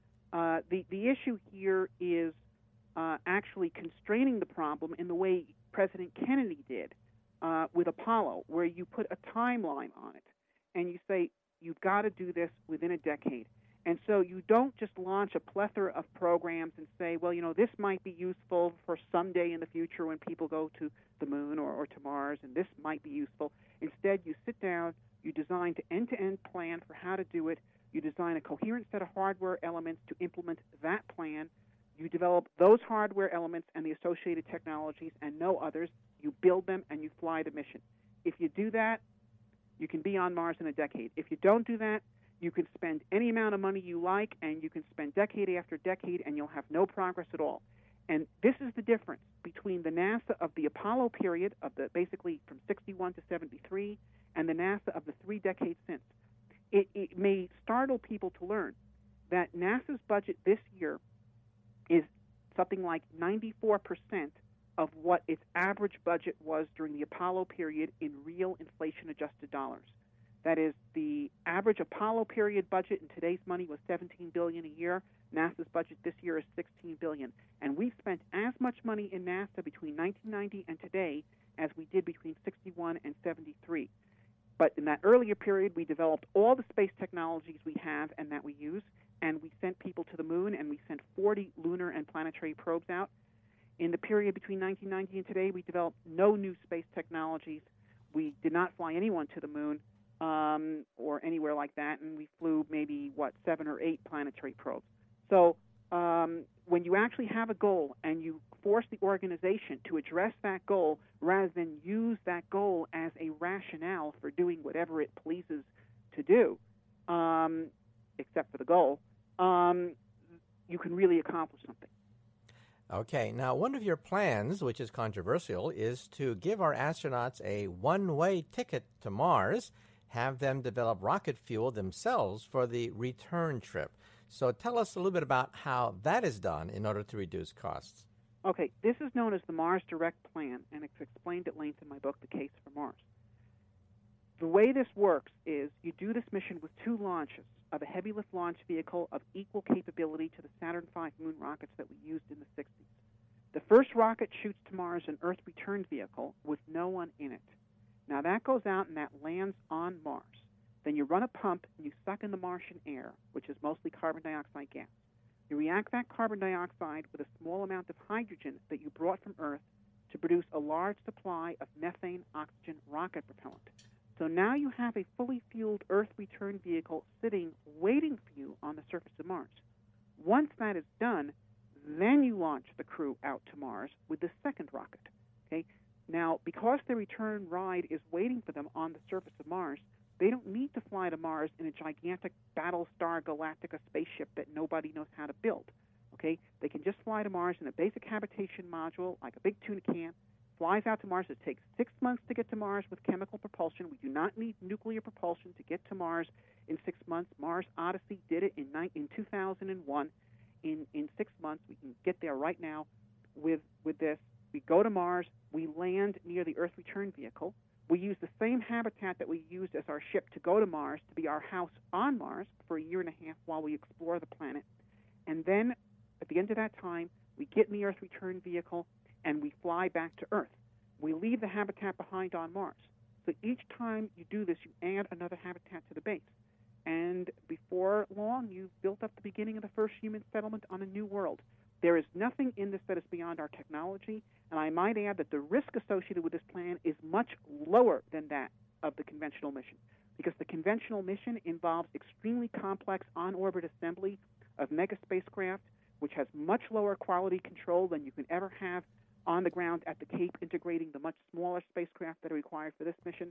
C: Uh, the, the issue here is uh, actually constraining the problem in the way President Kennedy did uh, with Apollo, where you put a timeline on it and you say, you've got to do this within a decade. And so you don't just launch a plethora of programs and say, well, you know, this might be useful for someday in the future when people go to the moon or, or to Mars, and this might be useful. Instead, you sit down, you design an end-to-end plan for how to do it, you design a coherent set of hardware elements to implement that plan, you develop those hardware elements and the associated technologies and no others, you build them, and you fly the mission. If you do that, you can be on Mars in a decade. If you don't do that, you can spend any amount of money you like, and you can spend decade after decade, and you'll have no progress at all. And this is the difference between the NASA of the Apollo period, of the basically from sixty-one to seventy-three, and the NASA of the three decades since. It, it may startle people to learn that NASA's budget this year is something like ninety-four percent of what its average budget was during the Apollo period in real inflation-adjusted dollars. That is, the average Apollo period budget in today's money was seventeen billion dollars a year. NASA's budget this year is sixteen billion dollars. And we've spent as much money in NASA between nineteen ninety and today as we did between sixty-one and seventy-three. But in that earlier period, we developed all the space technologies we have and that we use, and we sent people to the moon, and we sent forty lunar and planetary probes out. In the period between nineteen ninety and today, we developed no new space technologies. We did not fly anyone to the moon um, or anywhere like that, and we flew maybe, what, seven or eight planetary probes. So um, when you actually have a goal and you force the organization to address that goal rather than use that goal as a rationale for doing whatever it pleases to do, um, except for the goal, um, you can really accomplish something.
B: Okay, now one of your plans, which is controversial, is to give our astronauts a one-way ticket to Mars, have them develop rocket fuel themselves for the return trip. So tell us a little bit about how that is done in order to reduce costs.
C: Okay, this is known as the Mars Direct Plan, and it's explained at length in my book, The Case for Mars. The way this works is you do this mission with two launches of a heavy-lift launch vehicle of equal capability to the Saturn five moon rockets that we used in the sixties. The first rocket shoots to Mars an Earth return vehicle with no one in it. Now that goes out and that lands on Mars. Then you run a pump and you suck in the Martian air, which is mostly carbon dioxide gas. You react that carbon dioxide with a small amount of hydrogen that you brought from Earth to produce a large supply of methane oxygen rocket propellant. So now you have a fully fueled Earth return vehicle sitting, waiting for you on the surface of Mars. Once that is done, then you launch the crew out to Mars with the second rocket. Okay? Now, because the return ride is waiting for them on the surface of Mars, they don't need to fly to Mars in a gigantic Battlestar Galactica spaceship that nobody knows how to build. Okay? They can just fly to Mars in a basic habitation module, like a big tuna can, flies out to Mars. It takes six months to get to Mars with chemical propulsion. We do not need nuclear propulsion to get to Mars in six months. Mars Odyssey did it in, in two thousand one. In, in six months, we can get there right now with, with this. We go to Mars. We land near the Earth return vehicle. We use the same habitat that we used as our ship to go to Mars to be our house on Mars for a year and a half while we explore the planet. And then, at the end of that time, we get in the Earth return vehicle and we fly back to Earth. We leave the habitat behind on Mars. So each time you do this, you add another habitat to the base. And before long, you've built up the beginning of the first human settlement on a new world. There is nothing in this that is beyond our technology, and I might add that the risk associated with this plan is much lower than that of the conventional mission, because the conventional mission involves extremely complex on-orbit assembly of mega spacecraft, which has much lower quality control than you can ever have on the ground at the Cape, integrating the much smaller spacecraft that are required for this mission.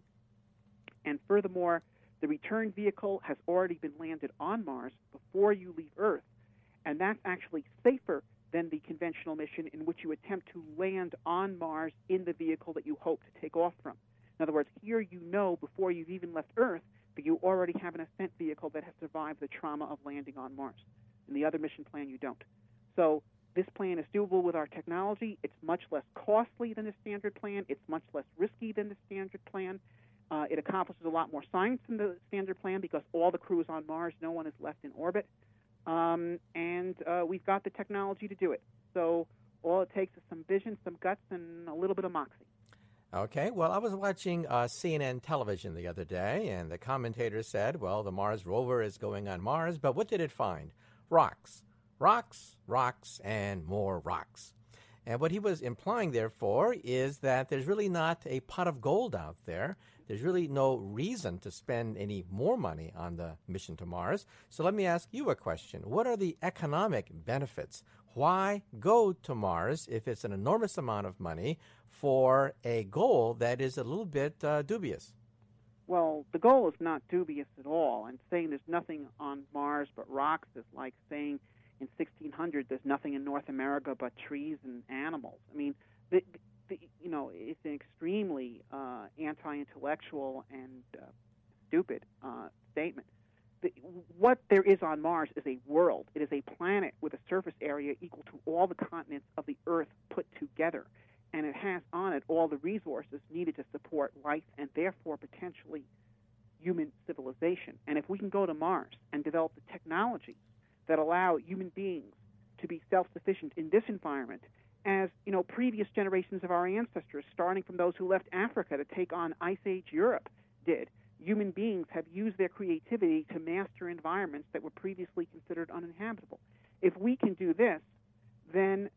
C: And furthermore, the return vehicle has already been landed on Mars before you leave Earth, and that's actually safer than the conventional mission in which you attempt to land on Mars in the vehicle that you hope to take off from. In other words, here you know before you've even left Earth that you already have an ascent vehicle that has survived the trauma of landing on Mars. In the other mission plan, you don't. So this plan is doable with our technology. It's much less costly than the standard plan. It's much less risky than the standard plan. Uh, it accomplishes a lot more science than the standard plan because all the crew is on Mars. No one is left in orbit. Um, and uh, we've got the technology to do it. So all it takes is some vision, some guts, and a little bit of moxie.
B: Okay, well, I was watching uh, C N N television the other day, and the commentator said, well, the Mars rover is going on Mars, but what did it find? Rocks. Rocks, rocks, and more rocks. And what he was implying, therefore, is that there's really not a pot of gold out there. There's really no reason to spend any more money on the mission to Mars. So let me ask you a question. What are the economic benefits? Why go to Mars if it's an enormous amount of money for a goal that is a little bit uh, dubious?
C: Well, the goal is not dubious at all. And saying there's nothing on Mars but rocks is like saying in sixteen hundred there's nothing in North America but trees and animals. I mean, the, the, you know, it's an extremely uh, anti-intellectual and uh, stupid uh, statement. The, what there is on Mars is a world. It is a planet with a surface area equal to all the continents of the Earth put together. And it has on it all the resources needed to support life and therefore potentially human civilization. And if we can go to Mars and develop the technologies that allow human beings to be self-sufficient in this environment, as you know, previous generations of our ancestors, starting from those who left Africa to take on Ice Age Europe, did, human beings have used their creativity to master environments that were previously considered uninhabitable. If we can do this, then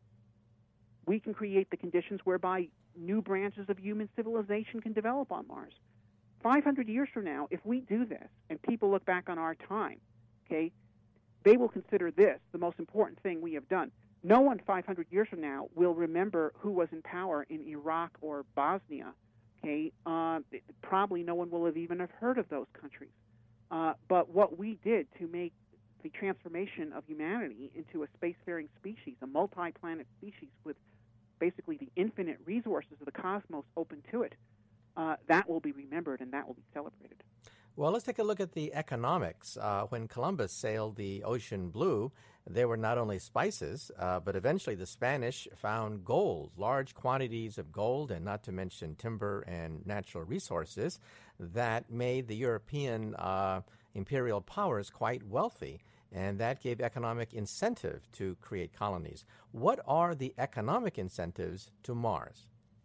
C: we can create the conditions whereby new branches of human civilization can develop on Mars. five hundred years from now, if we do this and people look back on our time, okay, they will consider this the most important thing we have done. No one five hundred years from now will remember who was in power in Iraq or Bosnia. Okay, uh, probably no one will have even have heard of those countries. Uh, but what we did to make the transformation of humanity into a spacefaring species, a multi-planet species with basically the infinite resources of the cosmos open to it, uh, that will be remembered and that will be celebrated.
B: Well, let's take a look at the economics. Uh, when Columbus sailed the ocean blue, there were not only spices, uh, but eventually the Spanish found gold, large quantities of gold, and not to mention timber and natural resources that made the European uh, imperial powers quite wealthy. And that gave economic incentive to create colonies. What are the economic incentives to Mars?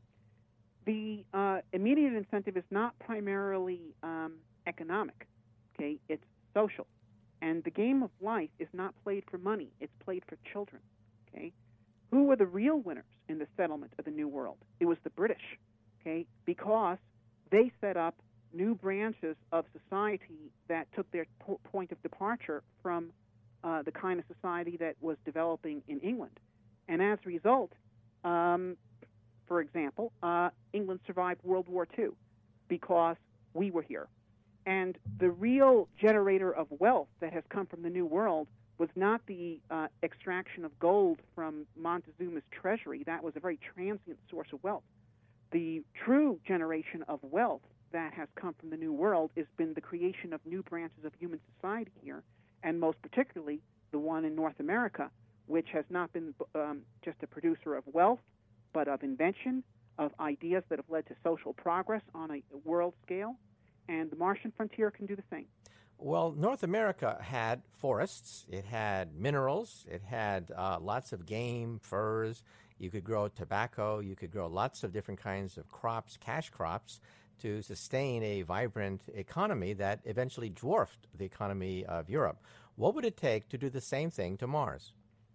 C: The uh, immediate incentive is not primarily um, economic, okay? It's social. And the game of life is not played for money. It's played for children, okay? Who were the real winners in the settlement of the New World? It was the British, okay? Because they set up new branches of society that took their po- point of departure from uh, the kind of society that was developing in England. And as a result, um, for example, uh, England survived World War Two because we were here. And the real generator of wealth that has come from the New World was not the uh, extraction of gold from Montezuma's treasury. That was a very transient source of wealth. The true generation of wealth that has come from the New World has been the creation of new branches of human society here, and most particularly the one in North America, which has not been um, just a producer of wealth, but of invention, of ideas that have led to social progress on a world scale, and the Martian frontier can do the same.
B: Well, North America had forests, it had minerals, it had uh, lots of game, furs. You could grow tobacco, you could grow lots of different kinds of crops, cash crops, to sustain a vibrant economy that eventually dwarfed the economy of Europe. What would it take to do the same thing to Mars?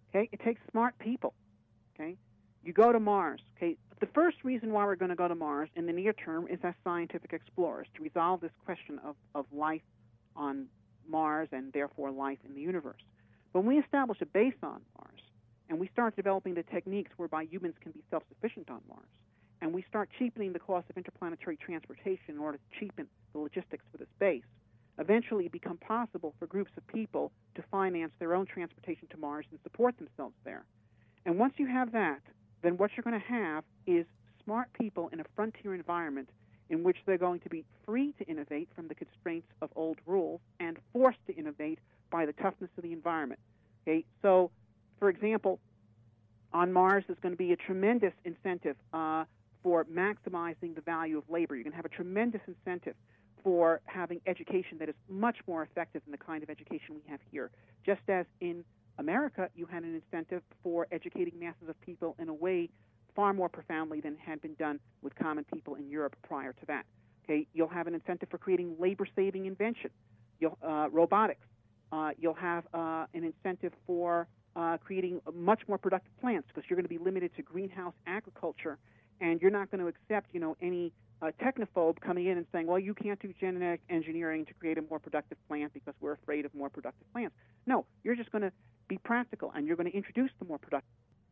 C: Okay, it takes smart people. Okay, you go to Mars. Okay, the first reason why we're going to go to Mars in the near term is as scientific explorers to resolve this question of, of life on Mars and therefore life in the universe. When we establish a base on Mars and we start developing the techniques whereby humans can be self-sufficient on Mars, and we start cheapening the cost of interplanetary transportation in order to cheapen the logistics for this base, eventually it becomes possible for groups of people to finance their own transportation to Mars and support themselves there. And once you have that, then what you're going to have is smart people in a frontier environment in which they're going to be free to innovate from the constraints of old rules and forced to innovate by the toughness of the environment. Okay, so, for example, on Mars there's going to be a tremendous incentive uh, for maximizing the value of labor. You're going to have a tremendous incentive for having education that is much more effective than the kind of education we have here. Just as in America, you had an incentive for educating masses of people in a way far more profoundly than had been done with common people in Europe prior to that. Okay, you'll have an incentive for creating labor-saving invention, you'll, uh, robotics. Uh, you'll have uh, an incentive for uh, creating much more productive plants because you're going to be limited to greenhouse agriculture, and you're not going to accept, you know, any uh, technophobe coming in and saying, well, you can't do genetic engineering to create a more productive plant because we're afraid of more productive plants. No, you're just going to be practical, and you're going to introduce the more productive.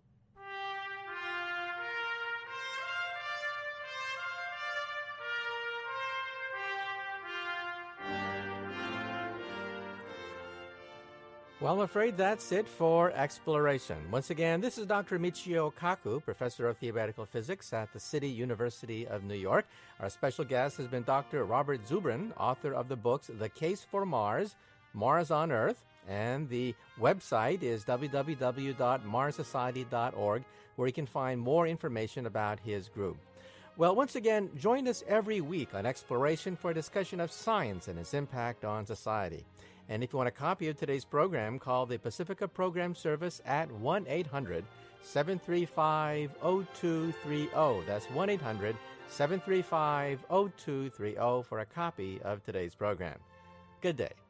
B: Well, I'm afraid that's it for Exploration. Once again, this is Doctor Michio Kaku, Professor of Theoretical Physics at the City University of New York. Our special guest has been Doctor Robert Zubrin, author of the books The Case for Mars, Mars on Earth, and the website is w w w dot mars society dot org, where you can find more information about his group. Well, once again, join us every week on Exploration for a discussion of science and its impact on society. And if you want a copy of today's program, call the Pacifica Program Service at one eight hundred seven three five oh two three oh. That's one eight hundred seven three five oh two three oh for a copy of today's program. Good day.